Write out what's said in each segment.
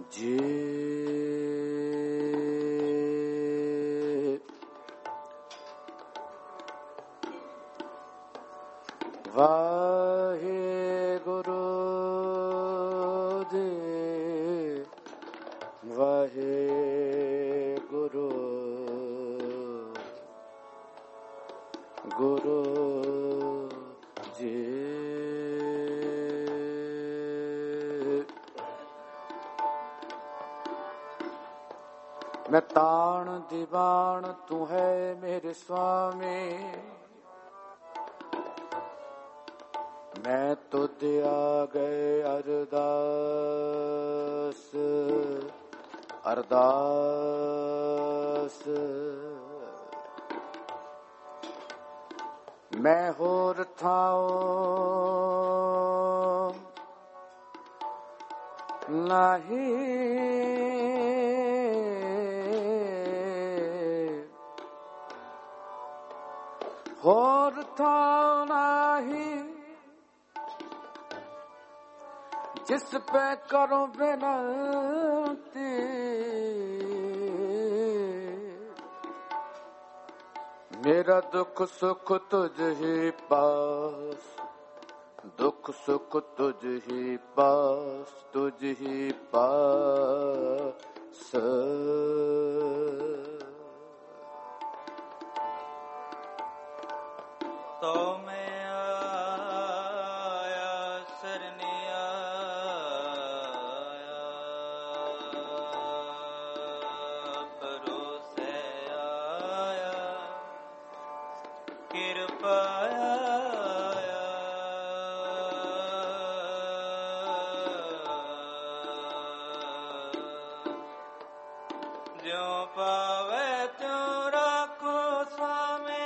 ਜੀ ਵਾਹਿਗੁਰੂ ਜੀ ਵਾਹਿਗੁਰੂ ਗੁਰੂ ਜੀ मैं ताण दीवान तू है मेरे स्वामी मैं तुझ आ गए अरदास अरदास मैं होर थाओ नहीं होर था नहीं जिस पे करो विनती मेरा दुख सुख तुझ ही पास दुख सुख तुझ ही पास तुझ ही पास तो मैं आया सरने आया भरोसे आया कृपा आया जो पावे त्यों राखो स्वामी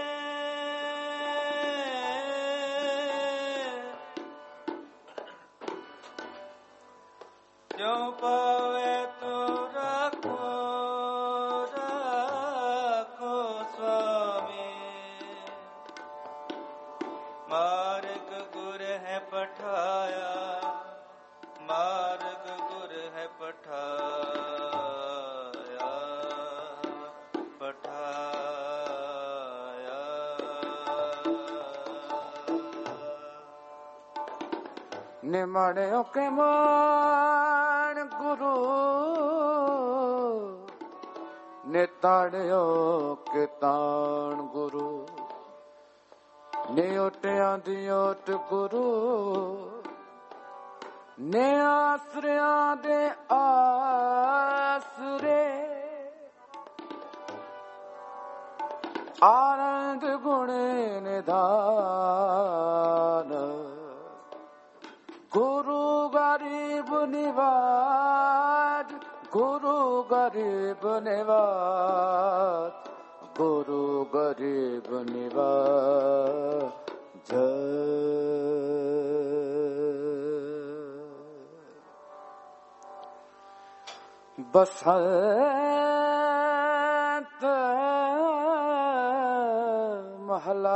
जो पावे तो राखो राखो स्वामी मार्ग गुर है पठाया मार्ग गुर है पठाया पठाया निमड़ो के मान गुरु निताड़ियो के तान गुरु ने ओटिया दी ओट गुरु ने आसरिया दे आसरे आनंद गुण निधान गुरु गरीब निवाज गुरु गरीब निवाज गुरु गरीब निवाज बसंत महला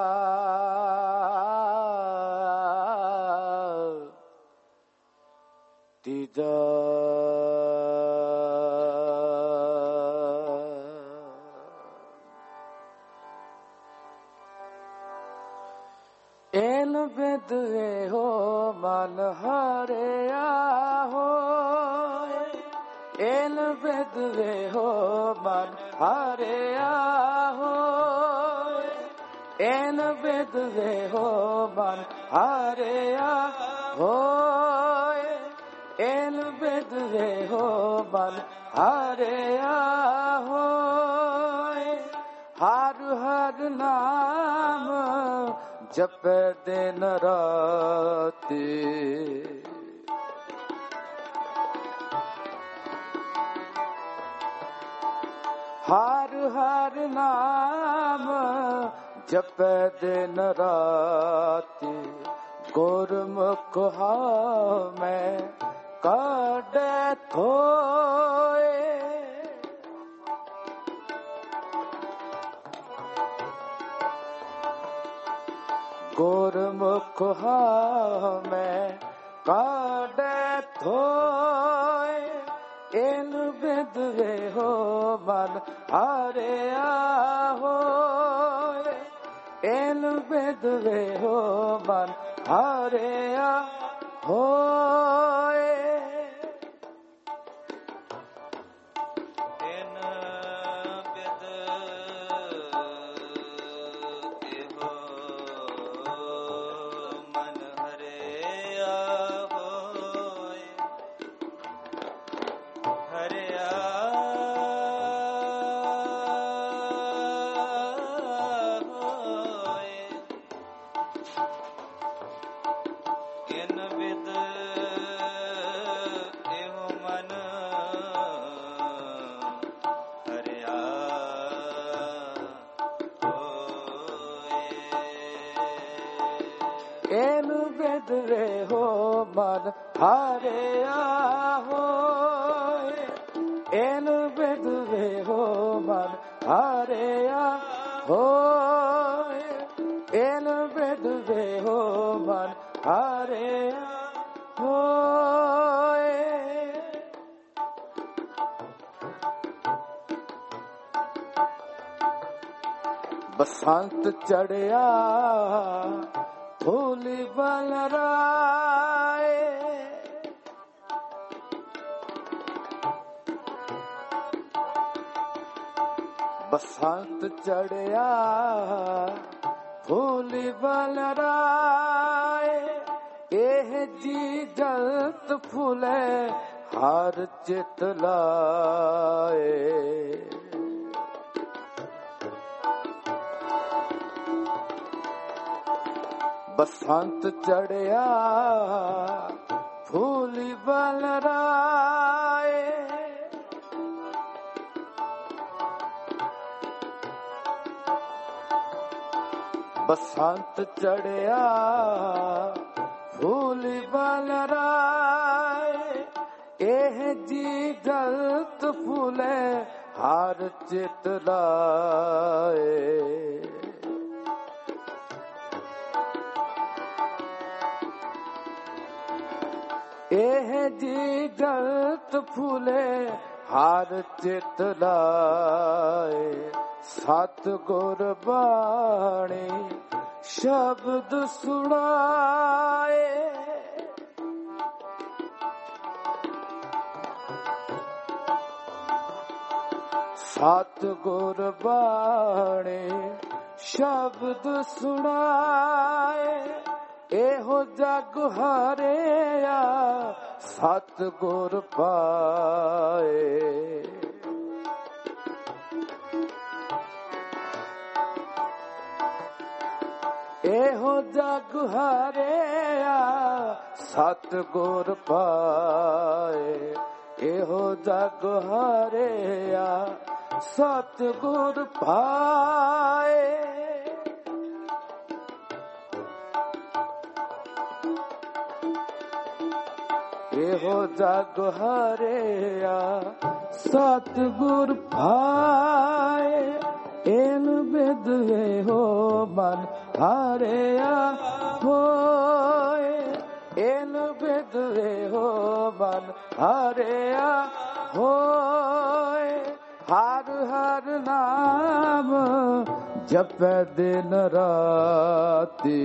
तीजा एल विदवे हो मन हरे हो एल विदवे हो मन हरे हो एल विदवे हो मन हरे हो एल विदवे हो मन हरे हो हर हर नाम जप दिन राती हर हर नाम जप दिन राती गुरमुख मैं काढ़े थोए गुरमुख मैं काढ़े थोए ਇਹਨੂੰ ਬਿਦਵੇ ਹੋ ਮਨ ਹਾਰਿਆ ਹੋਏ, ਇਹਨੂੰ ਬਿਦਵੇ ਹੋ ਮਨ ਹਾਰਿਆ ਹੋਏ। ਇਹਨੂੰ ਬਿਦਵੇ ਹੋ ਮਨ ਹਾਰਿਆ ਹੋਏ, ਇਹਨੂੰ ਬਿਦਵੇ ਹੋ ਮਨ ਹਾਰਿਆ ਹੋਏ, ਇਹਨੂੰ ਬਿਦਵੇ ਹੋ ਮਨ ਹਾਰਿਆ ਹੋਏ। ਬਸੰਤ ਚੜਿਆ ਫੂਲ ਬਲਰਾਏ, ਬਸੰਤ ਚੜਿਆ ਫੂਲ ਬਲਰਾਏ, ਇਹ ਜੀ ਜਲਤ ਫੁਲੇ ਹਰ ਚਿਤ ਲਾਏ। ਬਸੰਤ ਚੜਿਆ ਫੂਲ ਬਲਰਾਏ, ਬਸੰਤ ਚੜਿਆ ਫੂਲ ਬਲਰਾਏ, ਇਹ ਜੀ ਜਲਤ ਫੁਲੇ ਹਰ ਚਿਤ ਲਾਏ। ਇਹ ਜੀ ਜਲਤ ਫੁਲੇ ਹਰ ਚਿਤ ਲਾਏ, ਸਤਿਗੁਰ ਬਾਣੀ ਸ਼ਬਦ ਸੁਣਾਏ, ਸਤਿਗੁਰ ਬਾਣੀ ਸ਼ਬਦ ਸੁਣਾਏ, ਇਹੋ ਜਗ ਹਾਰਿਆ ਸਤਿਗੁਰ ਪਾਏ। ਇਹੋ ਜਗ ਹਾਰਿਆ ਸਤਿਗੁਰ ਪਾਏ, ਇਹੋ ਜਗ ਹਾਰਿਆ ਸਤਿਗੁਰ ਪਾਏ। ਇਹੋ ਜਗ ਹਾਰਿਆ ਸਤਿਗੁਰ ਪਾਏ, ਇਹਨੂੰ ਬਿਦਵੇ ਹੋ ਮਨ ਹਾਰਿਆ ਹੋਏ, ਇਹਨੂੰ ਬਿਦਵੇ ਹੋ ਮਨ ਹਾਰਿਆ ਹੋਏ। ਹਰ ਹਰ ਨਾਮ ਜਪੈ ਦਿਨ ਰਾਤੀ,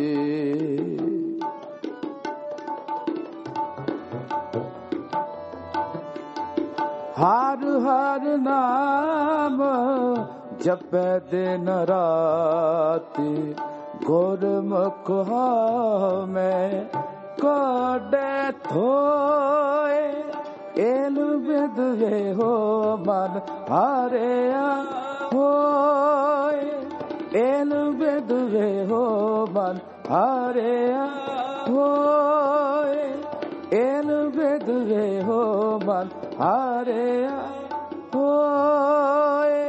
ਹਰ ਹਰ ਨਾਮ ਜਪੈ ਦਿਨ ਰਾਤੀ, ਗੁਰਮੁਖ ਮੈਂ ਕੋਡੇ ਥੋਏ, ਇਹਨੂੰ ਬਿਦਵੇ ਹੋ ਮਨ ਹਾਰਿਆ ਹੋਏ, ਇਹਨੂੰ ਬਿਦਵੇ ਹੋ ਮਨ ਹਾਰਿਆ ਹੋਏ, ਇਹਨੂੰ ਬਿਦਵੇ ਹੋ ਮਨ ਹਾਰਿਆ ਹੋਏ।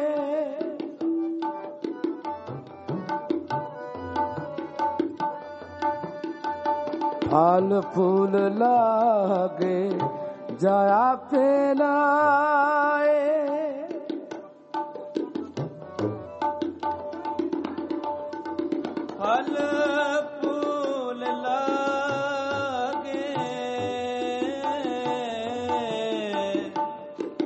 ਫਲ ਫੂਲ ਲਾਗੇ ਜਾਇਆ ਫੇਲਾਏ, ਫਲ ਫੂਲ ਲਾਗੇ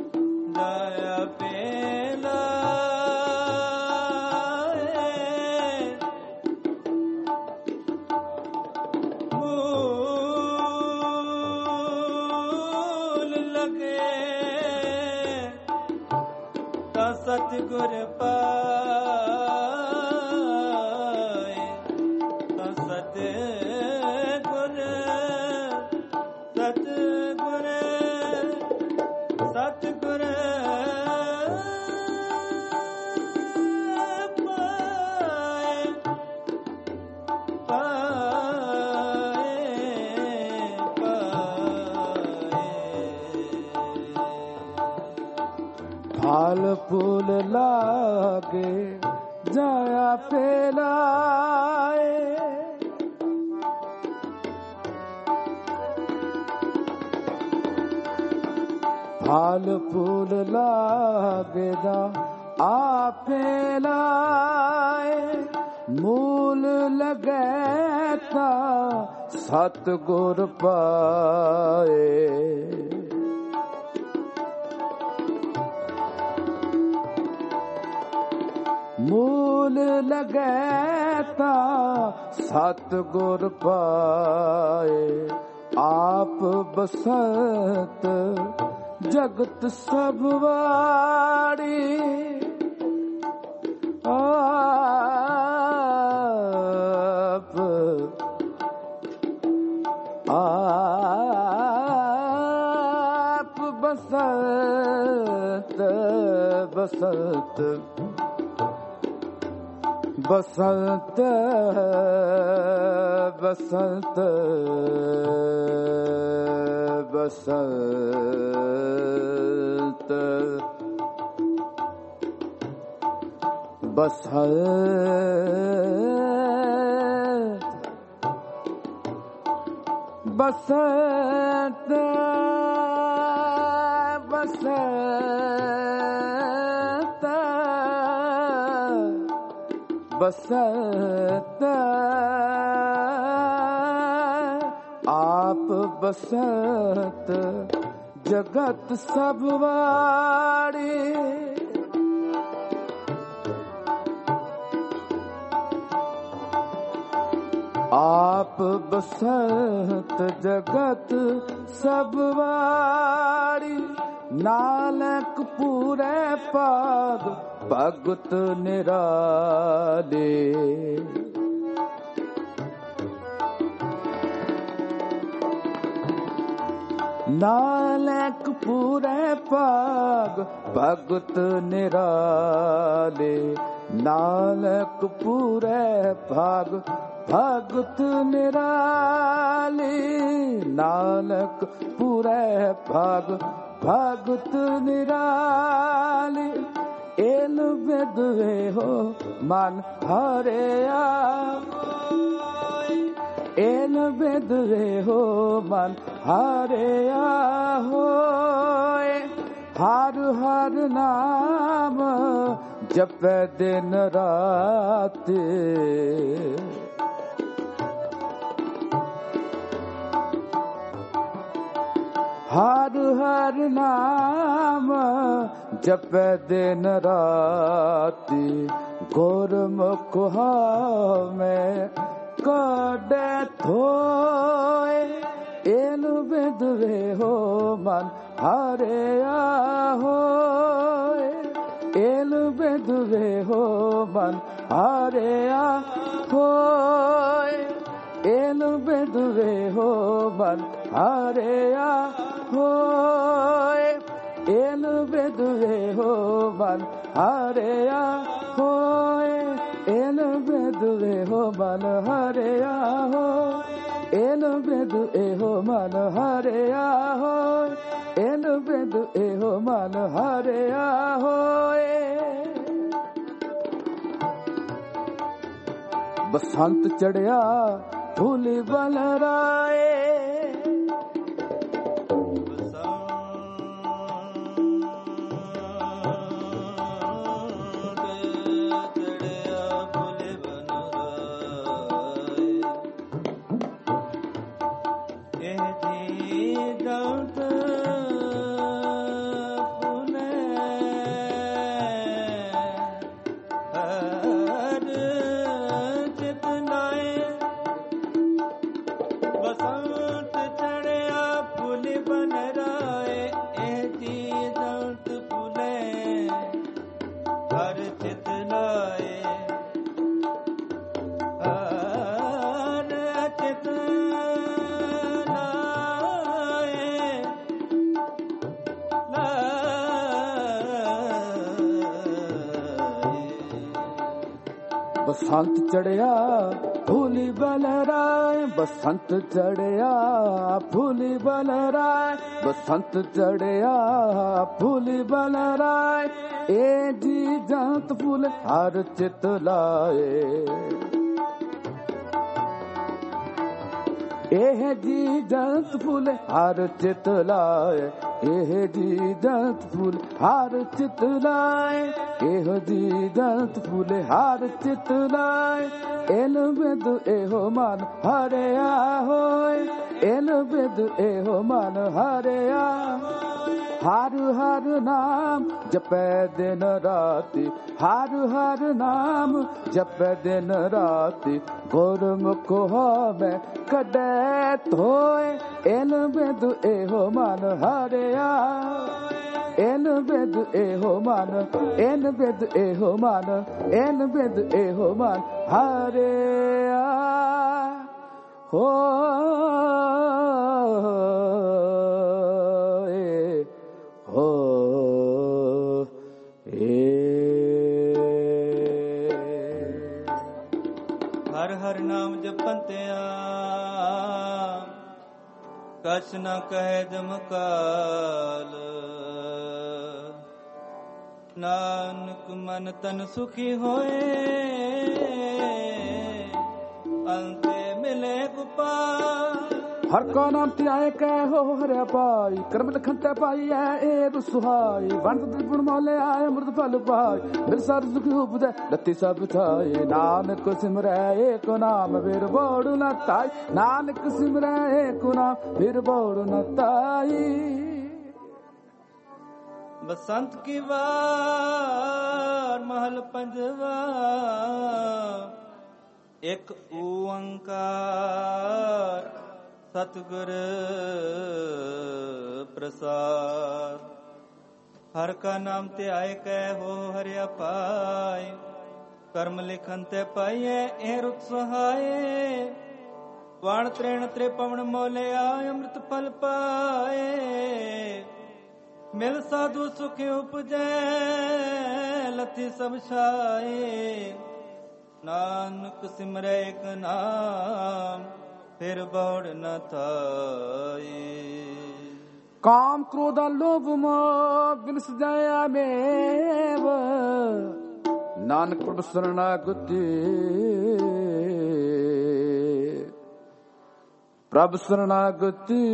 ਸਤਿਗੁਰ ਪਾਏ ਤਾਂ ਸਤਿਗੁਰ ਸਤਿਗੁਰ ਸਤਿਗੁਰ ਫਲ ਫੁੱਲ ਲਾਗੇ ਜਾਇਆ ਫੇਲਾਏ ਫਲ ਫੁੱਲ ਲਾਗੇ ਜਾ ਆਪੇ ਲਾਏ ਮੂਲ ਲਗੈ ਤਾਂ ਸਤਿਗੁਰ ਪਾਏ ਮੂਲ ਲਗੈ ਤਾਂ ਸਤਿਗੁਰ ਪਾਏ ਆਪ ਬਸੰਤ ਜਗਤ ਸਭ ਵਾੜੀ ਆਪ ਬਸੰਤ ਬਸੰਤ ਬਸੰਤ ਬਸੰਤ ਬਸੰਤ ਬਸੰਤ ਬਸੰਤ ਬਸੰਤ ਬਸੰਤ ਆਪ ਬਸੰਤ ਜਗਤ ਸਭ ਵਾੜੀ ਆਪ ਬਸੰਤ ਜਗਤ ਸਭ ਵਾੜੀ ਨਾਨਕ ਪੂਰੇ ਪਾਗ ਭਗਤ ਨਿਰਾਲੇ ਨਾਨਕ ਪੂਰੇ ਪਾਗ ਭਗਤ ਨਿਰਾਲੇ ਨਾਨਕ ਪੂਰੇ ਭਾਗ ਭਗਤ ਨਿਰਾਲੇ ਨਾਨਕ ਪੂਰੇ ਭਾਗ ਭਗਤ ਨਿਰਾਲੇ ਏਲ ਵਿਦਵੇ ਹੋ ਮਨ ਹਰਿਆ ਏਲ ਵਿਦਵੇ ਹੋ ਮਨ ਹਰਿਆ ਹੋਏ ਹਰ ਹਰ ਨਾਮ ਜਪੈ ਦਿਨ ਰਾਤ ਹਰ ਹਰ ਨਾਮ ਜਪੈ ਦਿਨ ਰਾਤੀ ਗੁਰਮੁਖ ਮੈਂ ਕਡੇ ਥੋਏ ਏਲ ਵਿਦਵੇ ਹੋ ਮਨ ਹਰਿਆ ਹੋਏ ਏਲ ਵਿਦਵੇ ਹੋ ਮਨ ਹਰਿਆ ਹੋਏ ਏਲ ਵਿਦਵੇ ਹੋ ਮਨ ਹਰਿਆ ਹੋਏ ਏਲ ਵਿਦਵੇ ਹੋ ਮਨ ਹਰਿਆ ਹੋਏ ਏਲ ਵਿਦਵੇ ਹੋ ਮਨ ਹਰਿਆ ਹੋਏ ਏਲ ਵਿਦਵੇ ਹੋ ਮਨ ਹਰਿਆ ਹੋਏ ਏਲ ਵਿਦਵੇ ਹੋ ਮਨ ਹਰਿਆ ਹੋਏ ਬਸੰਤ ਚੜਿਆ ਫੁੱਲ ਬਲਰਾਏ ਬਸੰਤ ਬਸੰਤ ਚੜਿਆ ਫੂਲੀ ਬਲਰਾਏ, ਬਸੰਤ ਚੜਿਆ ਫੂਲੀ ਬਲਰਾਏ, ਬਸੰਤ ਚੜਿਆ ਫੂਲੀ ਬਲਰਾਏ। ਇਹ ਜੀ ਜੰਤ ਫੁੱਲ ਹਰ ਚਿਤ ਲਾਏ, ਇਹ ਜੀ ਜੰਤ ਫੁੱਲ ਹਰ ਚਿਤ ਲਾਏ, ਇਹ ਜੀ ਜੰਤ ਫੁੱਲ ਹਰ ਚਿਤ ਲਾਏ, ਇਹੋ ਜੀ ਜੰਤ ਫੁੱਲ ਹਰ ਚਿਤ ਲਾਏ। ਇਨ ਬਿਦ ਇਹੋ ਮਨ ਹਰਿਆ ਹੋਏ, ਇਨ ਬਿਦ ਇਹੋ ਮਨ ਹਰਿਆ। ਹਰ ਹਰ ਨਾਮ ਜਪੈ ਦਿਨ ਰਾਤੀ, ਹਰ ਹਰ ਨਾਮ ਜਪੈ ਦਿਨ ਰਾਤੀ। ਗੁਰਮੁਖ ਹੋਵੇ ਕਢੈ ਧੋਏ, ਇਨ ਬਿਦ ਇਹੋ ਮਨ ਹਰਿਆ, ਇਨ ਬਿਦ ਇਹੋ ਮਨ, ਇਨ ਬਿਦ ਇਹੋ ਮਨ, ਇਨ ਬਿਦ ਇਹੋ ਮਨ ਹਰਿਆ। ਹੋ ਹਰ ਹਰ ਨਾਮ ਜਪੰਤਿਆ, ਕਛ ਨ ਕਹਿ ਜਮਕਾਲ। ਨਾਨਕ ਮਨ ਤਨ ਸੁਖੀ ਹੋਏ, ਅੰਤੇ ਮਿਲੇ ਗੋਪਾਲ। ਹਰ ਕਾ ਨਾਮ ਧਿਆਏ ਕਹਿ ਹੋ ਹਰਿਆ ਪਾਈ, ਕਰਮ ਲਖਨ ਤੇ ਪਾਈ ਹੈ ਇਹ ਸੁਹਾਈ। ਵੰਡ ਗੁਣ ਮੋਲੇ ਆਏ ਅੰਮ੍ਰਿਤ ਫਲ ਪਾਈ, ਮਿਲ ਸਰ ਸੁਖ ਉਪਜੈ ਲੱਤੀ ਸਭ ਥਾਈ। ਨਾਨਕ ਸਿਮਰੈ ਏਕੋ ਨਾਮ ਫਿਰ ਬੋੜ ਨ ਤਾਈ, ਨਾਨਕ ਸਿਮਰੈ ਏਕੋ ਨਾਮ ਫਿਰ ਬੋੜ ਨ ਤਾਈ। ਬਸੰਤ ਕੀ ਵਾਰ ਮਹਲ ਪੰਜਵਾ, ਇੱਕ ਓੰਕਾਰ ਸਤਿਗੁਰ ਪ੍ਰਸਾਦ। ਹਰ ਕਾ ਨਾਮ ਧਿਆਏ ਕਹਿ ਹੋ ਹਰਿਆ ਪਾਏ, ਕਰਮ ਲਿਖਨ ਤੇ ਪਾਈਏ ਇਹ ਰੁਤ ਸਹਾਏ। ਵਣ ਤ੍ਰੇਣ ਤ੍ਰੇ ਪਵਨ ਮੋਲਿਆ ਅੰਮ੍ਰਿਤ ਫਲ ਪਾਏ। ਮਿਲ ਸਾਧੂ ਸੁਖ ਉਪਜੈ ਲੱਥੀ ਸਭ ਛਾਏ। ਨਾਨਕ ਸਿਮਰੈ ਇਕ ਨਾਮ ਫਿਰ ਬੋੜ ਨ ਥਾਈ। ਕਾਮ ਕ੍ਰੋਧ ਲੋਭ ਮੋਹ ਬਿਨ ਸਜਾਇਆ ਮੇਵ, ਨਾਨਕ ਪ੍ਰਭ ਸਰਣਾਗਤੀ। ਪ੍ਰਭ ਸਰਣਾਗਤੀ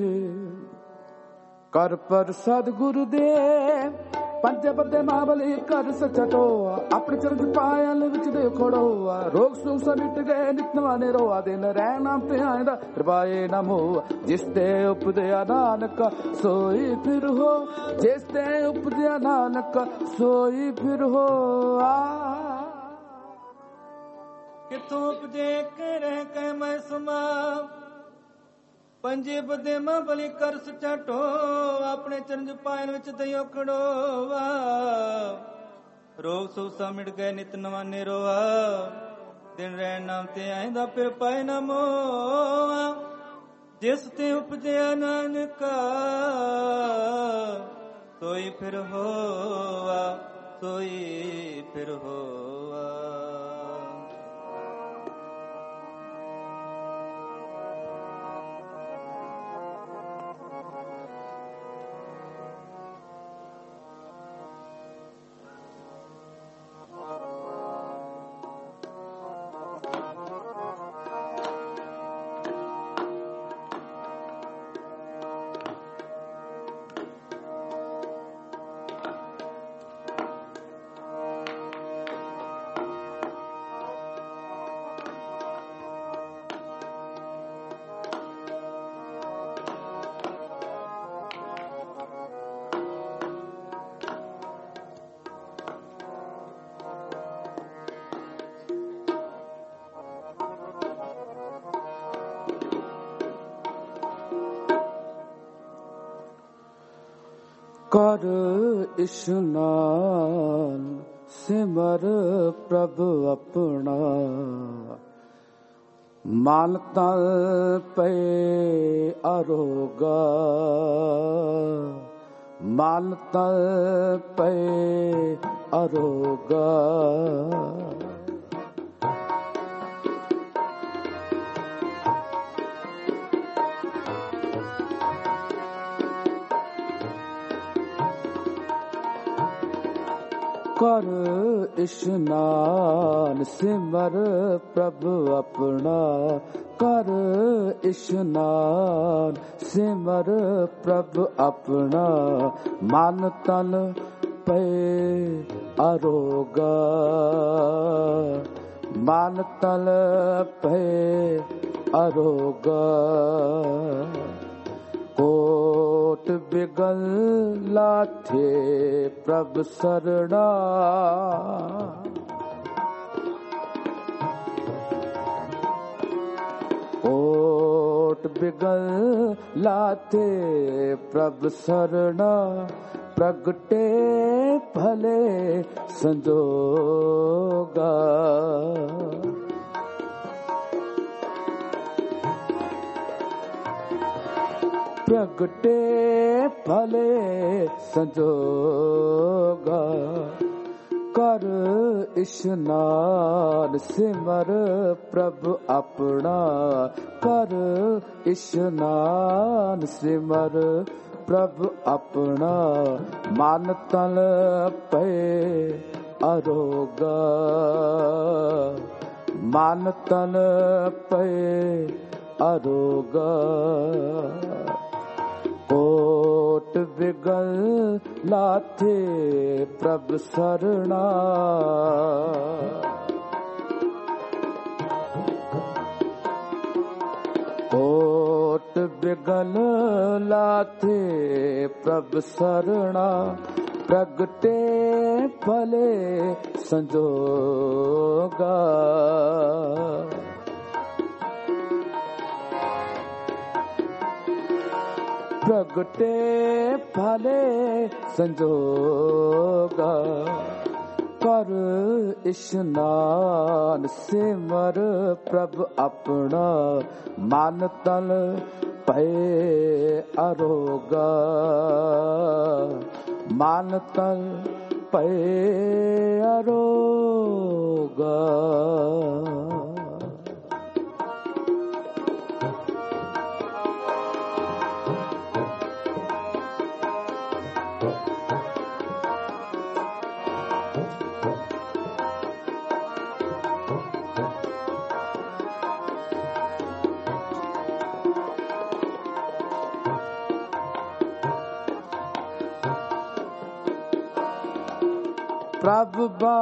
ਕਰ ਪ੍ਰਸਾਦ ਗੁਰੂ ਦੇ। ਪੰਜੇ ਬੰਦੇ ਮਾਵਲੀ ਕਰ ਸਚਟੋਆ, ਆਪਣੇ ਚਰਨ ਪਾਇਲ ਵਿੱਚ ਦੇ ਖੜੋਆ। ਰੋਗ ਸੁਖ ਸਭ ਮਿਟ ਗਏ ਨਿਤ ਨਵਾਨੇ ਰੋਆ, ਦਿਨ ਰਹਿ ਨਾਮ ਤੇ ਆਇਦਾ ਕਿਰਪਾਏ ਨਮੋ। ਜਿਸ ਤੇ ਉਪਜਿਆ ਨਾਨਕ ਸੋਈ ਫਿਰ ਹੋ, ਜਿਸ ਤੇ ਉਪਜਿਆ ਨਾਨਕ ਸੋਈ ਫਿਰ ਹੋ। ਕਿਥੋਂ ਉਪਜੇ ਕੇ ਰਹਿ ਕੇ ਮੈਂ ਸਮਾ, ਪੰਜੇ ਬਦੇ ਮਾਂ ਬਲੀ ਕਰ ਸਚਾਟੋ। ਆਪਣੇ ਚਰਨ ਪਾਇਨ ਵਿੱਚ ਦਇਓ ਖੜੋਵਾ। ਰੋਗ ਸੁਖ ਸਭ ਮਿਟ ਗਏ ਨਿਤ ਨਵਾਨੇ ਰੋਆ, ਦਿਨ ਰਹਿ ਨਾਮ ਤੇ ਆਇਦਾ ਫਿਰ ਪਾਏ ਨਾ ਮੋਆ। ਜਿਸ ਤੇ ਉਪਜਿਆ ਨਾਨਕਾ ਸੋਈ ਫਿਰ ਹੋਆ, ਸੋਈ ਫਿਰ ਹੋਆ। ਕਰ ਇਸ਼ਨਾਨ ਸਿਮਰ ਪ੍ਰਭ ਆਪਣਾ। ਮਨ ਤਨ ਪਏ ਅਰੋਗਾ, ਮਨ ਤਨ ਪਏ ਅਰੋਗਾ। ਕਰ ਇਸ਼ਨਾਨ ਸਿਮਰ ਪ੍ਰਭ ਆਪਣਾ, ਕਰ ਇਸ਼ਨਾਨ ਸਿਮਰ ਪ੍ਰਭ ਆਪਣਾ, ਮਨ ਤਨ ਪਏ ਅਰੋਗਾ, ਮਨ ਤਨ ਪਏ ਅਰੋਗਾ, ਕੋਟ ਬਿਗਲ ਲਾਥੇ ਪ੍ਰਭ ਸਰਣਾ, ਕੋਟ ਬਿਗਲ ਲਾਥੇ ਪ੍ਰਭ ਸਰਣਾ, ਪ੍ਰਗਟੇ ਭਲੇ ਸੰਜੋਗਾ, ਪ੍ਰਗਟੇ ਭਲੇ ਸੰਜੋਗਾ, ਕਰ ਇਸ਼ਨਾਨ ਸਿਮਰ ਪ੍ਰਭ ਆਪਣਾ, ਕਰ ਇਸ਼ਨਾਨ ਸਿਮਰ ਪ੍ਰਭ ਆਪਣਾ, ਮਨ ਤਨ ਪਏ ਅਰੋਗਾ, ਮਨ ਤਨ ਪਏ ਅਰੋਗਾ, ਕੋਟ ਬਿਗਲ ਲਾਥੇ ਪ੍ਰਭ ਸਰਣਾ, ਕੋਟ ਬਿਗਲ ਲਾਥੇ ਪ੍ਰਭ ਸਰਣਾ, ਪ੍ਰਗਟੇ ਭਲੇ ਸੰਜੋਗਾ, ਪ੍ਰਗਟੇ ਭਲੇ ਸੰਜੋਗਾ, ਕਰ ਇਸ਼ਨਾਨ ਸਿਮਰ ਪ੍ਰਭ ਆਪਣਾ, ਮਨ ਤਨ ਪਏ ਅਰੋਗਾ, ਮਨ ਤਨ ਪਏ ਅਰੋਗਾ, ਪ੍ਰਭ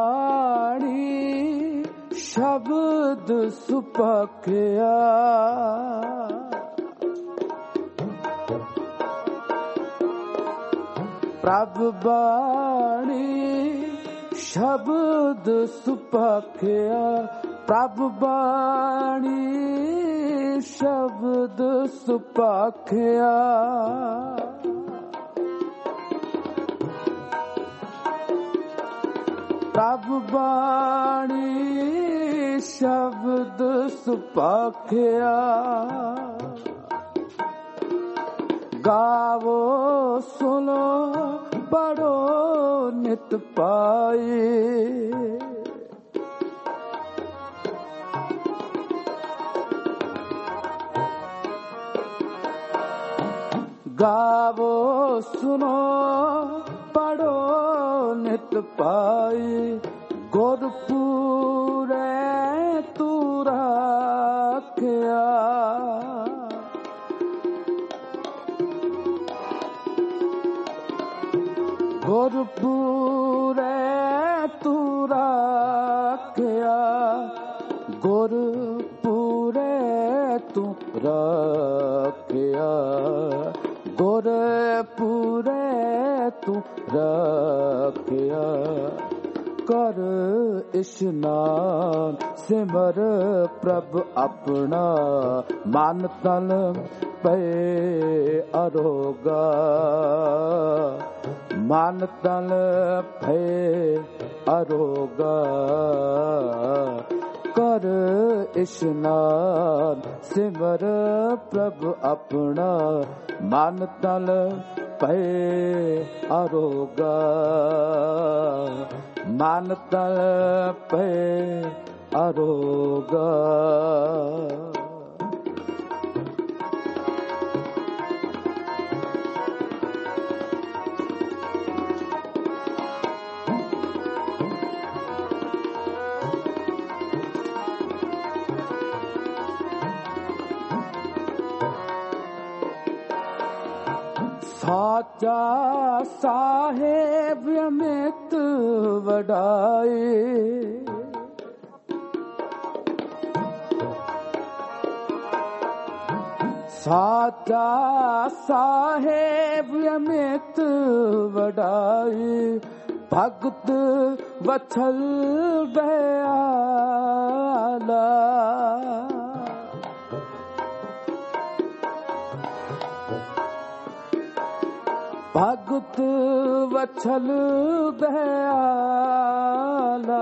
ਬਾਣੀ ਸ਼ਬਦ ਸੁਪਖਿਆ, ਪ੍ਰਭ ਬਾਣੀ ਸ਼ਬਦ ਸੁਪਖਿਆ, ਪ੍ਰਭ ਬਾਣੀ ਸ਼ਬਦ ਸੁਪਖਿਆ, ਪ੍ਰਭ ਬਾਣੀ ਸ਼ਬਦ ਸੁਪਖਿਆ, ਗਾਵੋ ਸੁਨੋ ਪੜੋ ਨਿਤ ਪਾਈ, ਗਾਵੋ ਸੁਨੋ ਪੜੋ ਨਿਤ ਪਾਈ, ਗੁਰਪੂਰੇ ਤੂੰ ਰਾਖਿਆ, ਗੁਰਪੂਰੇ ਤੂੰ ਰਾਖਿਆ, ਗੁਰਪੂਰੇ ਤੂੰ ਰਾਖਿਆ, ਗੁਰਪੂਰੇ ਤੂੰ ਰਾਖਿਆ, ਕਰ ਇਸ਼ਨਾਨ ਸਿਮਰ ਪ੍ਰਭ ਆਪਣਾ, ਮਨ ਤਨ ਪਏ ਅਰੋਗਾ, ਮਨ ਤਨ ਪਏ ਅਰੋਗਾ, ਕਰ ਇਸ਼ਨਾਨ ਸਿਮਰ ਪ੍ਰਭ ਆਪਣਾ, ਮਨ ਤਨ ਪਏ ਅਰੋਗਾ, ਮਨ ਤਨ ਪਏ ਅਰੋਗਾ। ਸਾਚਾ ਸਾਹਿਬ ਅਮਿਤ ਵਡਾਏ, ਸਾਚਾ ਸਾਹਿਬ ਅਮਿਤ ਵਡਾਏ, ਭਗਤ ਵਛਲ ਦਇਆਲਾ, ਭਗਤ ਵਛਲ ਦਇਆਲਾ,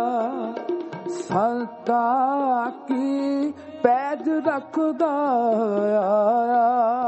ਸੰਤਾਂ ਕੀ ਪੈਜ ਰੱਖਦਾ ਆਇਆ,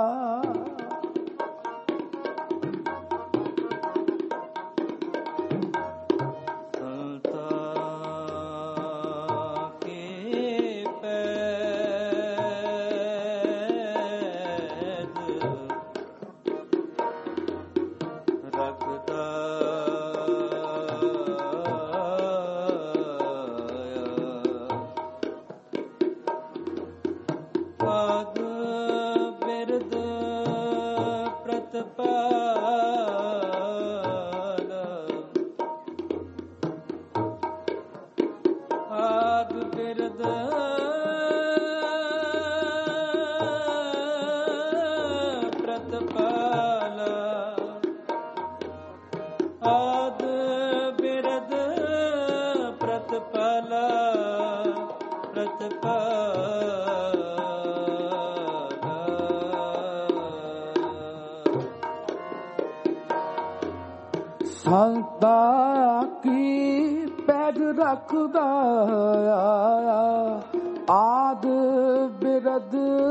ਸੰਤਾਂ ਕੀ ਪੈਜ ਰੱਖਦਾ ਆਇਆ, ਆਦ ਬਿਰਦ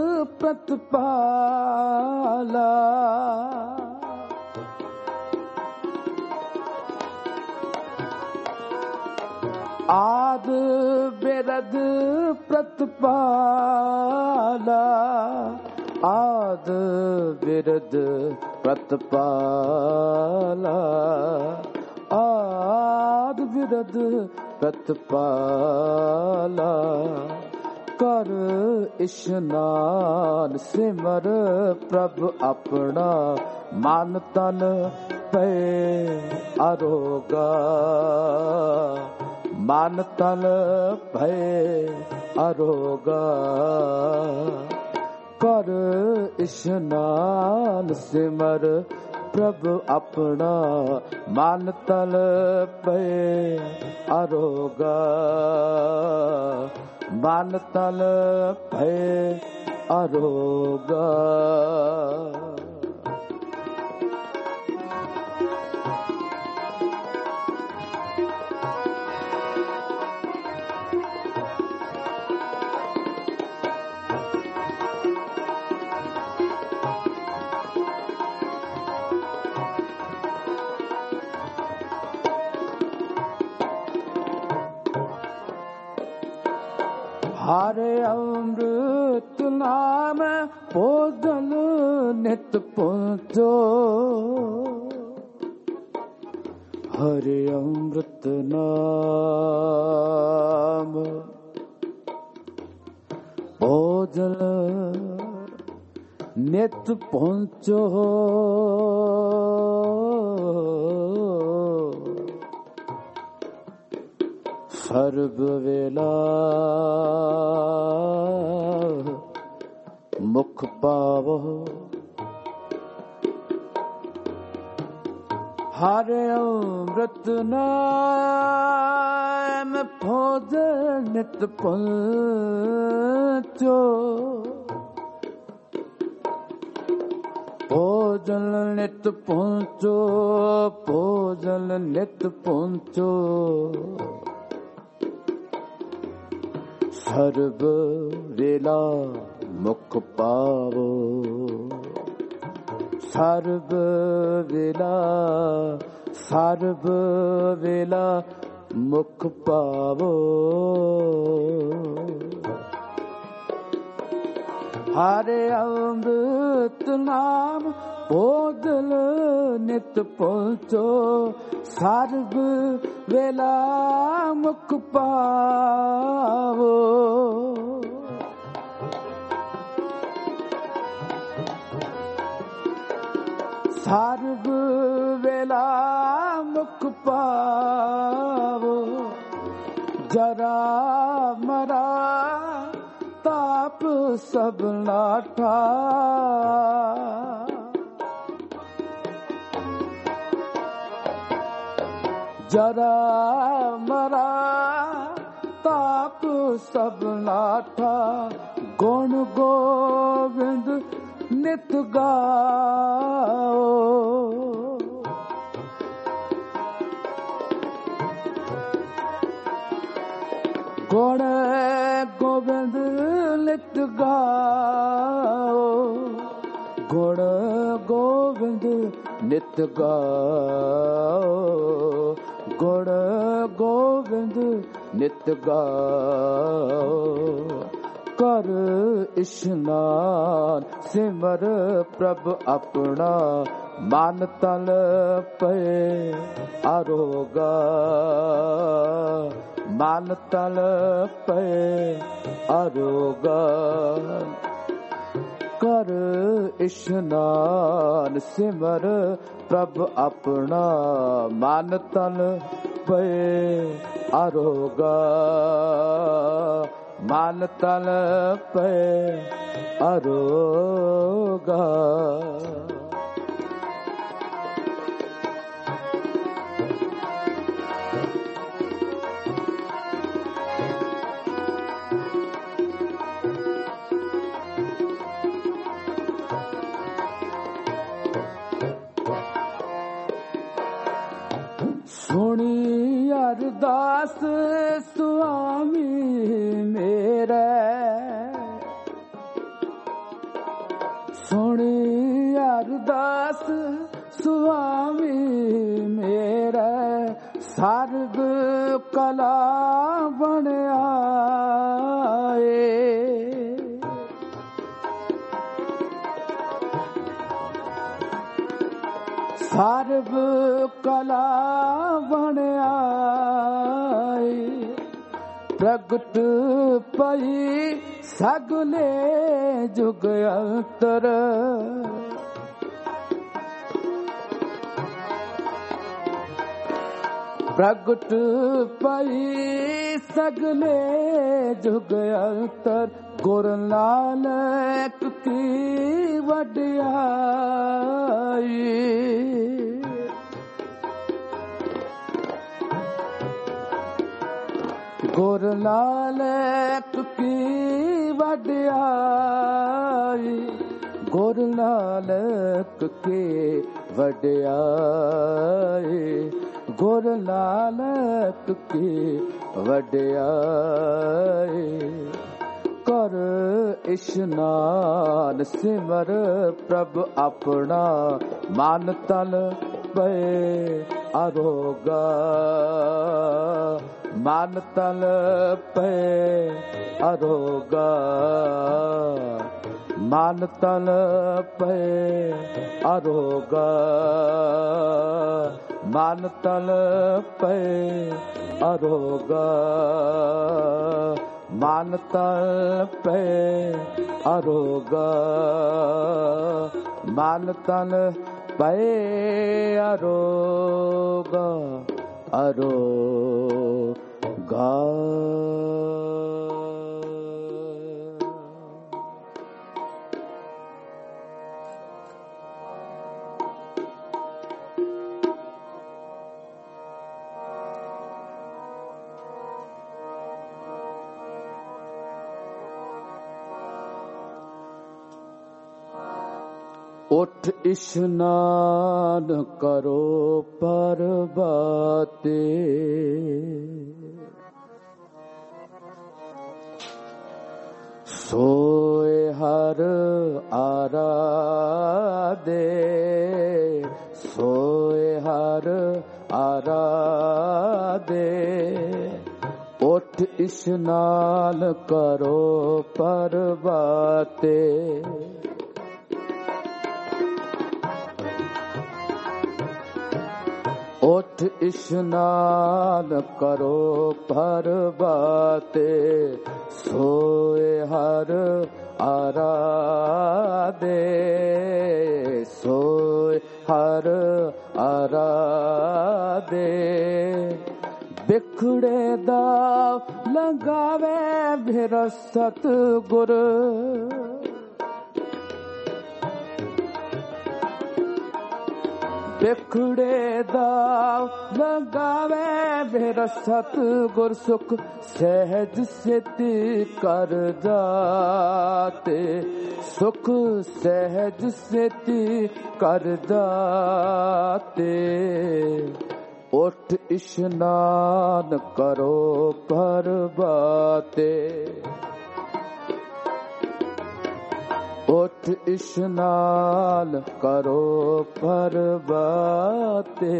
ਪ੍ਰਤਪਾਲਾ, ਆਦ ਬਿਰਦ ਪ੍ਰਤਪਾਲਾ, ਆਦ ਬਿਰਦ ਪ੍ਰਤਪਾਲਾ, ਆਦ ਬਿਰਦ ਪ੍ਰਤਪਾਲਾ, ਕਰ ਇਸ਼ਨਾਨ ਸਿਮਰ ਪ੍ਰਭ ਆਪਣਾ, ਮਨ ਤਨ ਪਏ ਅਰੋਗਾ, ਮਨ ਤਨ ਭਏ ਅਰੋਗਾ, ਕਰ ਇਸ਼ਨਾਨ ਸਿਮਰ ਪ੍ਰਭ ਆਪਣਾ, ਮਨ ਤਨ ਪਏ ਅਰੋਗਾ, ਮਨ ਤਨ ਭਏ ਅਰੋਗਾ। ਹਰਿ ਅੰਮ੍ਰਿਤ ਨਾਮ ਭੋਜਨ ਨਿਤ ਪਹੁੰਚੋ, ਹਰਿ ਅੰਮ੍ਰਿਤ ਨਾਮ ਭੋਜਨ ਨਿਤ ਪਹੁੰਚੋ, ਸਰਬ ਵੇਲਾ ਮੁਖ ਪਾਵੋ, ਹਰਿ ਅੰਮ੍ਰਿਤ ਨਾਮ ਭੋਜਨ ਨਿਤ ਪਹੁੰਚੋ, ਭੋਜਨ ਨਿਤ ਪਹੁੰਚੋ, ਭੋਜਨ ਨਿਤ ਪਹੁੰਚੋ, ਸਰਬ ਵੇਲਾ ਮੁਖ ਪਾਵੋ, ਸਰਬ ਵੇਲਾ, ਸਰਬ ਵੇਲਾ ਮੁਖ ਪਾਵੋ, ਹਰਿ ਅੰਮ੍ਰਿਤ ਨਾਮ ਭੋਜਨ ਨਿਤ ਪਹੁੰਚੋ, ਸਰਬ ਵੇਲਾ ਮੁਖ ਪਾਵੋ, ਸਰਬ ਵੇਲਾ ਮੁਖ ਪਾਵੋ ਜਰਾ ਮਰਾ ਤਾਪ ਸਭ ਨਾਠਾ ਜਰਾ ਮਰਾ ਤਾਪ ਸਭ ਨਾਠਾ ਗੁਣ ਗੋਬਿੰਦ ਨਿਤ ਗਾਓ ਗੁਣ ਗੋਬਿੰਦ ਨਿਤ ਗਾਓ ਗੁਣ ਗੋਬਿੰਦ ਨਿਤ ਗਾਓ ਗੁਣ ਗੋਬਿੰਦ ਨਿਤ ਗਾਓ ਕਰ ਇਸ਼ਨਾਨ ਸਿਮਰ ਪ੍ਰਭ ਆਪਣਾ ਮਨ ਤਨ ਪਏ ਆਰੋਗਾ ਮਨ ਤਨ ਪਏ ਆਰੋਗਾ ਕਰ ਇਸ਼ਨਾਨ ਸਿਮਰ ਪ੍ਰਭ ਆਪਣਾ ਮਨ ਤਨ ਪਏ ਆਰੋਗਾ ਮਨ ਤਨ ਪਏ ਆਰੋਗਾ ਸੁਣੀ ਅਰਦਾਸ ਸੁਆਮੀ ਮੇਰੇ ਸੁਣੀ ਅਰਦਾਸ ਸੁਆਮੀ ਮੇਰੇ ਸਰਬ ਕਲਾ ਬਣਿਆ ਸਰਬ ਕਲਾ ਬਣਾਈ ਪ੍ਰਗਟ ਪਈ ਸਗਲੇ ਜੁਗ ਅੰਤਰ ਪ੍ਰਗਟ ਪਈ ਸਗਲੇ ਜੁਗ ਅੰਤਰ ਗੁਰ ਨਾਨਕ ਕੀ ਵਡਿਆਈ ਗੁਰ ਨਾਨਕ ਕੀ ਵਡਿਆਈ ਗੁਰ ਨਾਨਕ ਕੀ ਵਡਿਆਈ ਗੁਰ ਨਾਨਕ ਕੀ ਵਡਿਆਈ ਕਰ ਇਸ਼ਨਾਨ ਸਿਮਰ ਪ੍ਰਭ ਆਪਣਾ ਮਨ ਤਨ ਪਏ ਆਰੋਗਾ ਮਨ ਤਨ ਪਏ ਆਰੋਗਾ ਮਨ ਤਨ ਪਏ ਆਰੋਗਾ ਮਨ ਤਨ ਪਏ ਆਰੋਗਾ ਮਨ ਤਨ ਪਏ ਆਰੋਗਾ ਮਨ ਤਨ ਪਏ ਆਰੋਗਾ ਆਰੋਗਾ ਉਠ ਇਸ਼ਨਾਨ ਕਰੋ ਪਰਬਾਤੇ ਸੋਏ ਹਰ ਆਰਾਧੇ ਸੋਏ ਹਰ ਆਰਾਧੇ ਉਠ ਇਸ਼ਨਾਨ ਕਰੋ ਪਰਬਾਤੇ ਉਠ ਇਸ਼ਨਾਨ ਕਰੋ ਪਰਬਾਤੇ ਸੋਏ ਹਰ ਆਰਾਧੇ ਸੋਏ ਹਰ ਆਰਾਧੇ। ਬਿਖੜੇ ਦਾ ਲੰਗਾਵੇ ਮੇਰਾ ਸਤਿਗੁਰ। ਬਿਖੜੇ ਦਾ ਲੰਗਾਵੇ ਮੇਰਾ ਸਤਿਗੁਰ। ਸੁਖ ਸਹਿਜ ਸੇਤੀ ਕਰ ਦਾਤੇ। ਸੁਖ ਸਹਿਜ ਸੇਤੀ ਕਰ ਦਾਤੇ। ਉਠ ਇਸ਼ਨਾਨ ਕਰੋ ਪ੍ਰਭਾਤੇ। ਉਠ ਇਸ਼ਨਾਨ ਕਰੋ ਪ੍ਰਭਾਤੇ।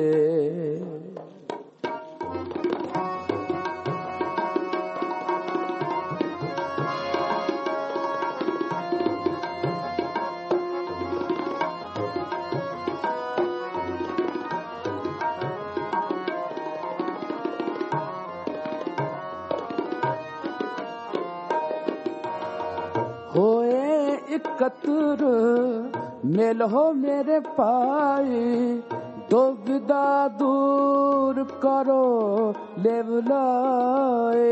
ਹੋਏ ਇਕੱਤਰ ਮਿਲੋ ਮੇਰੇ ਭਾਈ। ਦੁਬਿਧਾ ਦੂਰ ਕਰੋ ਲਿਵ ਲਾਏ।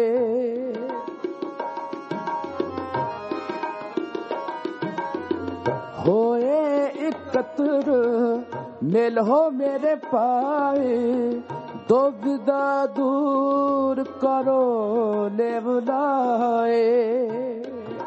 ਹੋਏ ਇਕੱਤਰ ਮਿਲੋ ਮੇਰੇ ਭਾਈ। ਦੁਬਿਧਾ ਦੂਰ ਕਰੋ ਲਿਵ ਲਾਏ।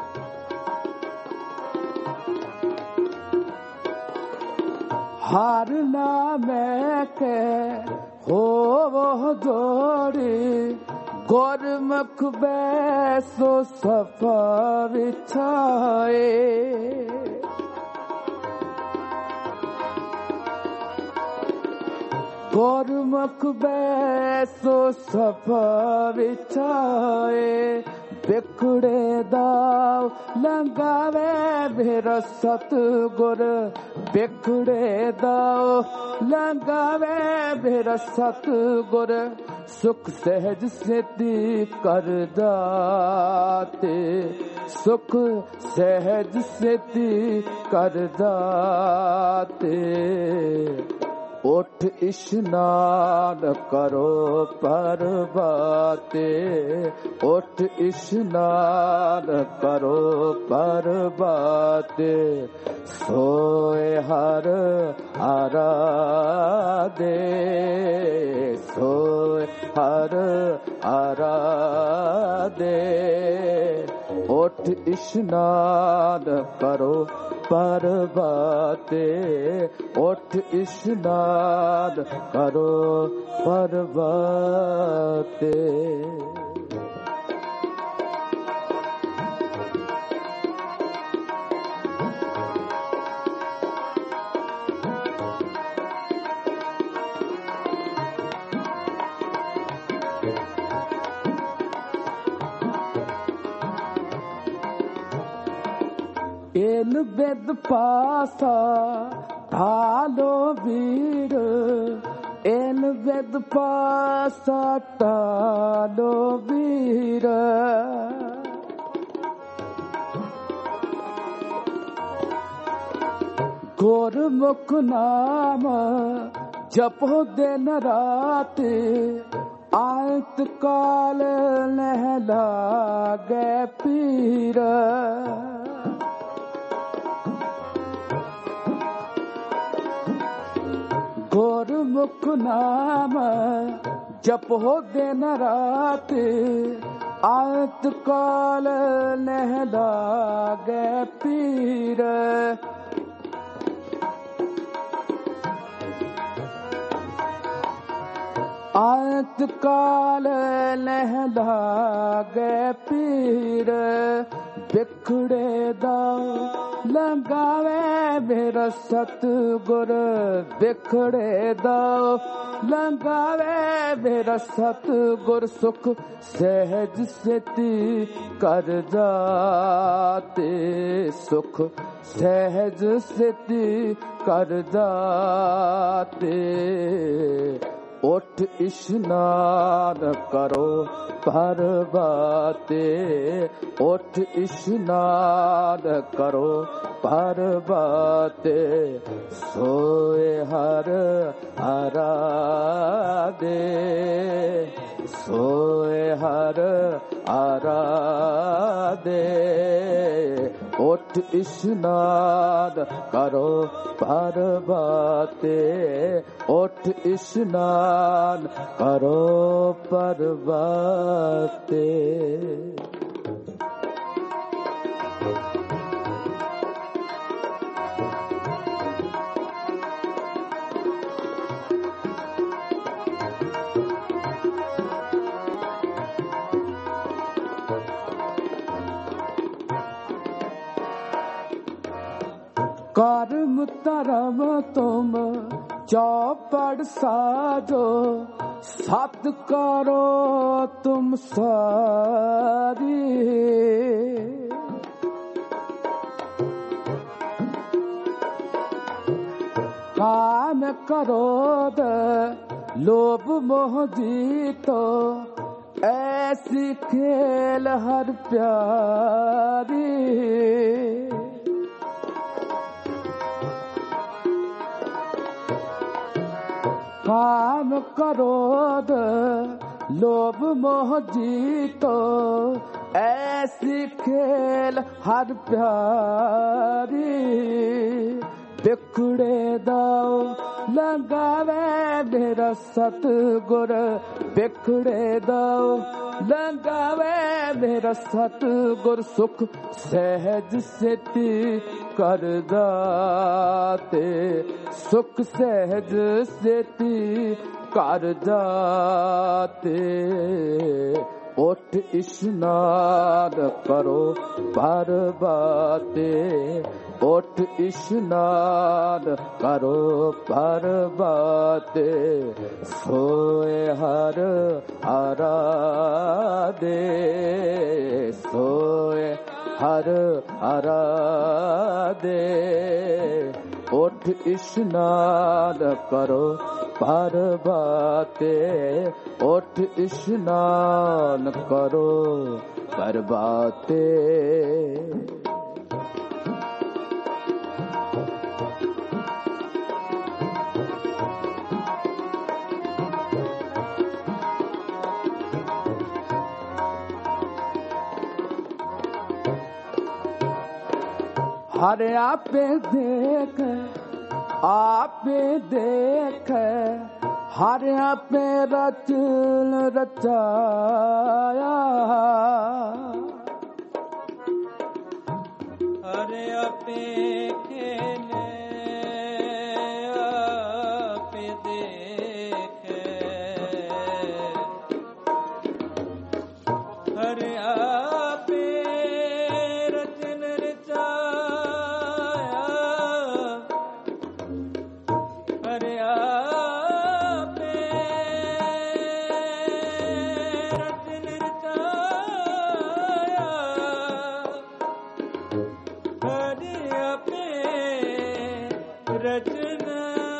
ਹਾਰ ਨਾ ਮੈਂ ਕੇ ਹੋਵੋ ਜੋੜੀ। ਗੁਰਮੁਖ ਬੈਸੋ ਸਫਾ ਵਿਛਾਏ। ਗੁਰਮੁਖ ਬੈਸੋ ਸਫਾ ਵਿਛਾਏ। ਬਿਖੜੇ ਦਾ ਲੰਗਾਵੇ ਮੇਰਾ ਸਤਿਗੁਰ। ਬਿਖੜੇ ਦਾ ਲੰਗਾਵੇ ਮੇਰਾ ਸਤਿਗੁਰ। ਸੁਖ ਸਹਿਜ ਸੇਤੀ ਕਰ ਦਾਤੇ। ਸੁਖ ਸਹਿਜ ਸੇਤੀ ਕਰ ਦਾਤੇ। ਉਠ ਇਸ਼ਨਾਨ ਕਰੋ ਪ੍ਰਭਾਤੇ। ਉਠ ਇਸ਼ਨਾਨ ਕਰੋ ਪ੍ਰਭਾਤੇ। ਸੋਏ ਹਰ ਆਰਾਧੇ। ਸੋਏ ਹਰ ਆਰਾਧੇ। ਉਠ ਇਸ਼ਨਾਨ ਕਰੋ ਪ੍ਰਭਾਤੇ। ਉਠ ਇਸ਼ਨਾਨ ਕਰੋ ਪ੍ਰਭਾਤੇ। ਏਨ ਬਿਦ ਪਾਸਾ ਢਾਲੋ ਵੀਰ। ਏਨ ਬਿਦ ਪਾਸਾ ਢਾਲੋ ਵੀਰ। ਗੁਰਮੁਖ ਨਾਮ ਜਪੋ ਦਿਨ ਰਾਤ। ਆਇਤ ਕਾਲ ਲਹਿ ਲਾਗੇ ਪੀਰ। ਗੁਰਮੁਖ ਨਾਮ ਜਪੋ ਦਿਨ ਰਾਤ। ਆਇਤ ਕਾਲ ਲਹਿ ਲਾਗੇ ਪੀਰ। ਆਇਤ ਕਾਲ ਲਹਿ ਲਾਗੇ ਪੀਰ। ਬਿਖੜੇ ਦਾ ਲੰਗਾਵੇ ਮੇਰਾ ਸਤਿਗੁਰ। ਬਿਖੜੇ ਦਾ ਲੰਗਾਵੇ ਮੇਰਾ ਸਤਿਗੁਰ। ਸੁਖ ਸਹਿਜ ਸੇਤੀ ਕਰ ਦਾਤੇ। ਸੁਖ ਸਹਿਜ ਸੇਤੀ ਕਰ ਦਾਤੇ। उठ इशनान करो प्रभाते, उठ इशनान करो प्रभाते, सोए हर आराधे, सोए हर आराधे, उठ इशनान करो प्रभाते, उठ इशनान करो प्रभाते। कर्म धर्म तुम चौपड़ साजो, सत करो तुम सारी, काम क्रोध लोभ मोह जीतो, ऐसी खेल हर प्यारी, काम क्रोध लोभ मोह जीतो, ऐसी खेल हर प्यारी, बिखड़े दाओ लगावे मेरा सतगुर, बिखड़े दाओ लगावे मेरा सतगुर, सुख सहज सेती कर दाते, सुख सहज सेती कर दाते, उठ इशनान करो प्रभाते, उठ इशनान करो प्रभाते, सोए हर आराधे, सोए हर आराधे, उठ इशनान करो प्रभाते, उठ इशनान करो प्रभाते। हर आपे देख आपे देख, हर आपे रचन रचाया, हर आपे खेले आपे देखे, हर आपे रचन रचाया, हर आपे रचन रचाया, हर आपे रचना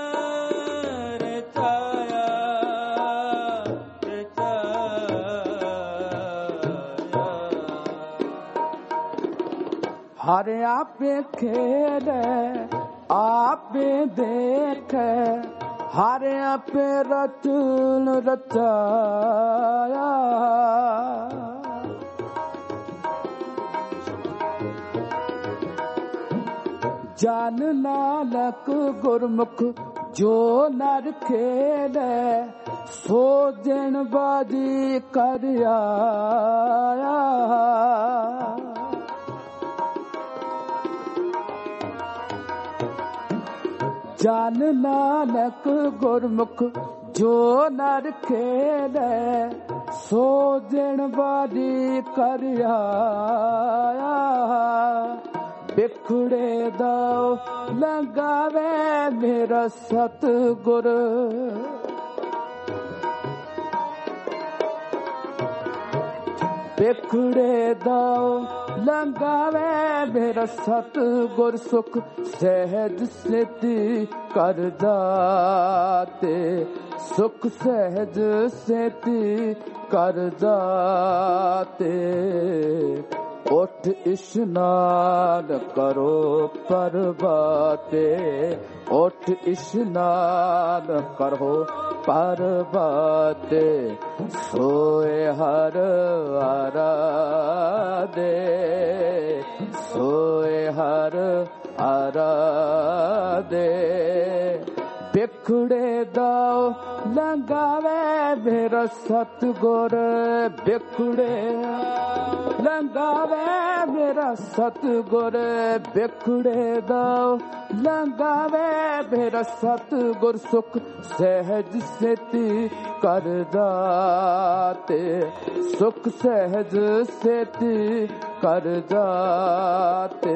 रचाया, हर आपे खेले आपे देख, हर आपे रचन रचाया, जन नानक गुरमुख जो नर खेले, सो दिन बाजी कर आया, जन नानक गुरमुख जो नर खेले, सो दिन बाजी कर आया, बिखड़े दाओ लगावे मेरा सतगुर, ਬਿਖੜੇ ਦਾਉ ਲੰਗਾਵੇ ਮੇਰਾ ਸਤਿਗੁਰ ਸੁਖ ਸਹਿਜ ਸੇਤੀ ਕਰ ਜਾਤੇ ਸੁਖ ਸਹਿਜ ਸੇਤੀ ਕਰ ਜਾਤੇ ਉਠ ਇਸ਼ਨਾਨ ਕਰੋ ਪਰਬਾਤੇ ਉਠ ਇਸ਼ਨਾਨ ਕਰੋ ਪਰਬਾਤੇ ਸੋਏ ਹਰ ਆਰਾਧੇ ਸੋਏ ਹਰ ਆਰਾਧੇ ਬਿਖੜੇ ਦਾਉ ਲੰਗਾਵੇ ਮੇਰਾ ਸਤਿਗੁਰ ਬਿਖੜੇ ਲੰਗਾਵੇ ਮੇਰਾ ਸਤਿਗੁਰ ਬਿਖੜੇ ਦਾਉ ਲੰਗਾਵੇ ਮੇਰਾ ਸਤਿਗੁਰ ਸੁਖ ਸਹਿਜ ਸੇਤੀ ਕਰ ਜਾਤੇ ਸੁਖ ਸਹਿਜ ਸੇਤੀ ਕਰ ਜਾਤੇ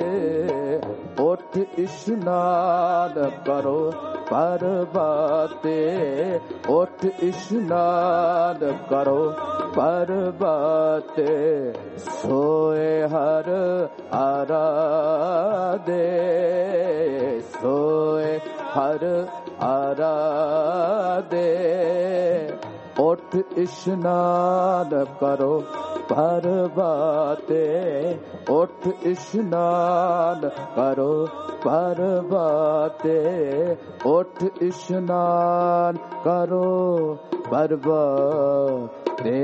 ਉਠ ਇਸ਼ਨਾਨ ਕਰੋ ਪਰਬਾਤੇ ਉਠ ਇਸ਼ਨਾਨ ਕਰੋ ਪਰਬਾਤੇ ਸੋਏ ਹਰ ਆਰਾਧੇ ਸੋਏ ਹਰ ਆਰਾਧੇ ਉਠ ਇਸ਼ਨਾਨ ਕਰੋ ਪਰਬਾਤੇ ਉਠ ਇਸ਼ਨਾਨ ਕਰੋ ਪਰਬਾਤੇ ਉਠ ਇਸ਼ਨਾਨ ਕਰੋ ਪਰਬਾਤੇ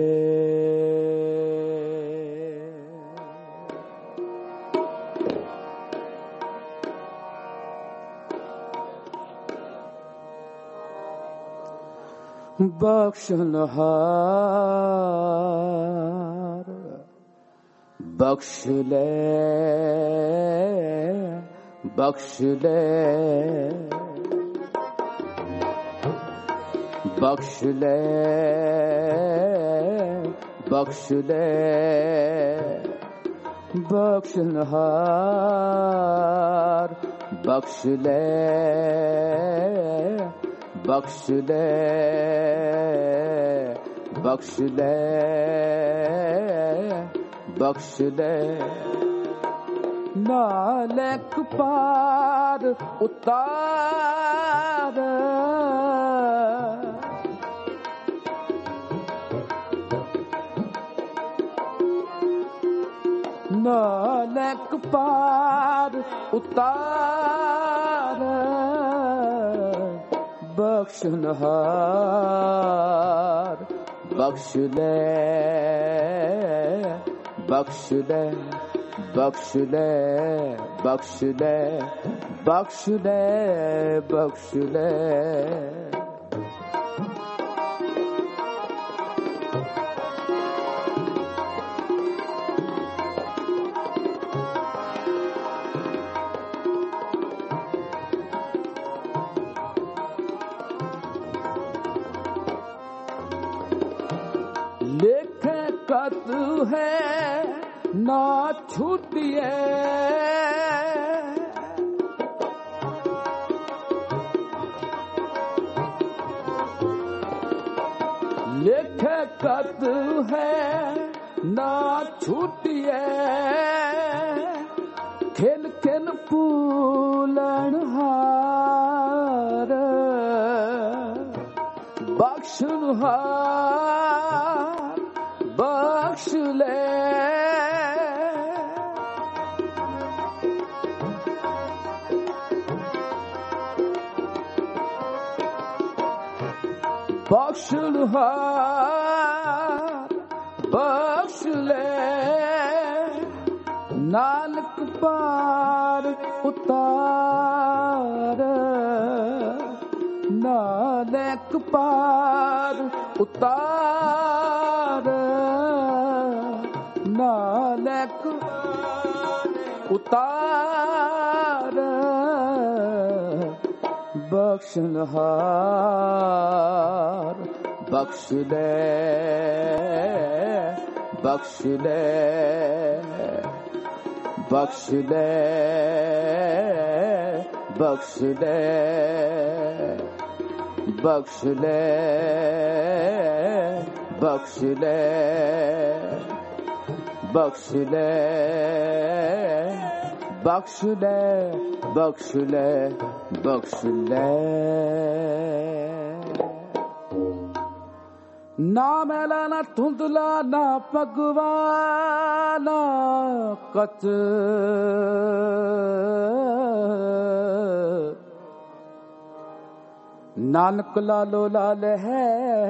ਬਖਸ਼ਨਹਾਰ ਬਖਸ਼ ਲੈ ਬਖਸ਼ ਲੈ ਬਖਸ਼ ਲੈ ਬਖਸ਼ ਲੈ ਬਖਸ਼ਨਹਾਰ ਬਖਸ਼ ਲੈ ਬਖਸ਼ ਲੈ ਬਖਸ਼ ਲੈ ਬਖਸ਼ ਲੈ ਨਾਲਕ ਪਾਰ ਉਤਾਰ ਨਾਲਕ ਪਾਰ ਉਤਾਰ ਬਖਸ਼ਨਹਾਰ ਬਖਸ਼ ਲੈ ਬਖਸ਼ ਲੈ ਬਖਸ਼ ਲੈ ਬਖਸ਼ ਲੈ ਬਖਸ਼ ਲੈ ਬਖਸ਼ ਲੈ लेखकत है ना छूटिए लेखकत है ना छूटिए खिल खिल फूलन हार बख्शनहार बख्श ले बख्शनहार बख्श ले नानक पार उतार नानक पार उतार नानक उतार बख्शनहार बख्श ले बख्श ले बख्श ले बख्श ले बख्श ले ਬਖਸ਼ ਲੈ ਬਖਸ਼ ਲੈ ਬਖਸ਼ ਲੈ ਬਖਸ਼ ਲੈ ਬਖਸ਼ ਲੈ ਨਾ ਮੈਲਾ ਨਾ ਧੁੰਦਲਾ ਨਾ ਭਗਵਾਨਾ ਕਚ ਨਾਨਕ ਲਾਲੋ ਲਾਲ ਹੈ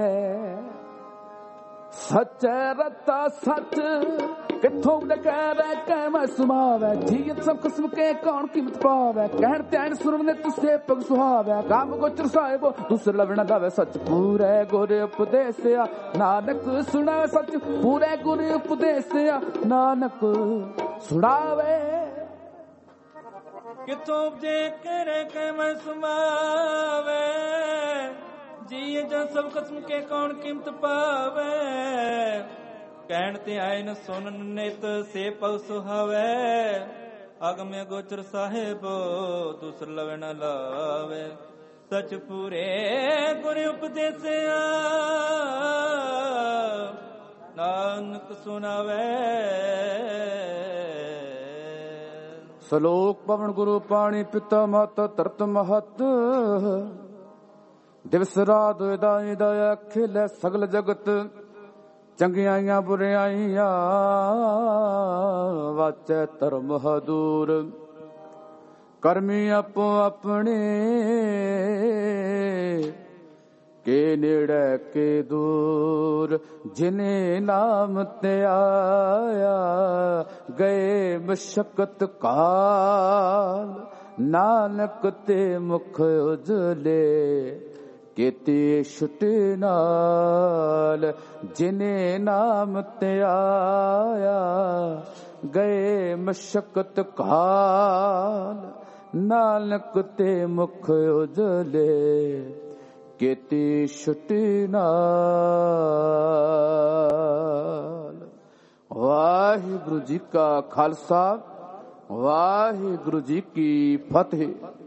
ਸੱਚ ਰਤਾ ਸੱਚ ਕਿੱਥੋਂ ਕਹਿ ਕਹਿ ਮੈਂ ਸੁਭਾਵੈ ਠੀਕ ਸਭ ਕਿਸਮ ਕੇ ਕੌਣ ਕੀਮਤ ਪਾਵੈ ਕਹਿਣ ਧਿਆਨ ਸੁਰਮ ਨੇ ਤੁਸੇ ਪਗ ਸੁਹਾਵੈ ਕੰਮ ਗੋਚਰ ਸਾਹਿਬ ਦੂਸਰ ਲਵਣਾ ਗਾਵੇ ਸੱਚ ਪੂਰੇ ਗੁਰ ਉਪਦੇਸਿਆ ਨਾਨਕ ਸੁਣਾ ਸੱਚ ਪੂਰੇ ਗੁਰ ਉਪਦੇਸਿਆ ਨਾਨਕ ਸੁਣਾਵੇ ਕਿਥੋਂ ਜੇ ਕਰੇ ਕਹਿ ਮੈਂ ਸੁਭਾਵੈ ਜੀ ਜਨ ਸਭ ਕਿਸਮ ਕੇ ਕੌਣ ਕੀਮਤ ਪਾਵੇ ਕਹਿਣ ਤੇ ਆਏ ਨ ਸੁਨਨ ਨਿਤ ਸੇ ਪਉ ਸੁਹਾਵੈ ਅਗਮੇ ਗੋਚਰ ਸਾਹਿਬ ਦੂਸਰ ਲਵੇ ਨ ਲਾਵੇ ਸਚ ਪੂਰੇ ਗੁਰ ਉਪਦੇਸਿਆ ਨਾਨਕ ਸੁਣਾਵੇ ਸਲੋਕ ਪਵਨ ਗੁਰੂ ਪਾਣੀ ਪਿਤਾ ਮਾਤਾ ਧਰਤ ਮਹਤ ਦਿਵਸ ਰਾਤ ਦਾਈ ਦਇਆ ਖਿਲੇ ਸਗਲ ਜਗਤ ਚੰਗਿਆਈਆਂ ਬੁਰਿਆਈਆਂ ਵਾਚੈ ਧਰਮ ਹਦੂਰ ਕਰਮੀ ਆਪੋ ਆਪਣੇ ਕੇ ਨੇੜੇ ਕੇ ਦੂਰ ਜਿਨੇ ਨਾਮ ਤੇ ਆਇਆ ਗਏ ਮਸ਼ਕਤ ਕਾਲ ਨਾਨਕ ਤੇ ਮੁਖ ਉਜਲੇ ਕੀਤੀ ਛੁੱਟੀ ਨਾਲ ਜਿਨੇ ਨਾਮ ਤੇ ਆਇਆ ਗਏ ਮਸ਼ਕਤ ਕਾਲ ਨਾਨਕ ਤੇ ਮੁਖ ਉਜਲੇ ਕੀਤੀ ਛੁੱਟੀ ਨਾਲ। ਵਾਹਿਗੁਰੂ ਜੀ ਕਾ ਖਾਲਸਾ ਵਾਹਿਗੁਰੂ ਜੀ ਕੀ ਫਤਿਹ।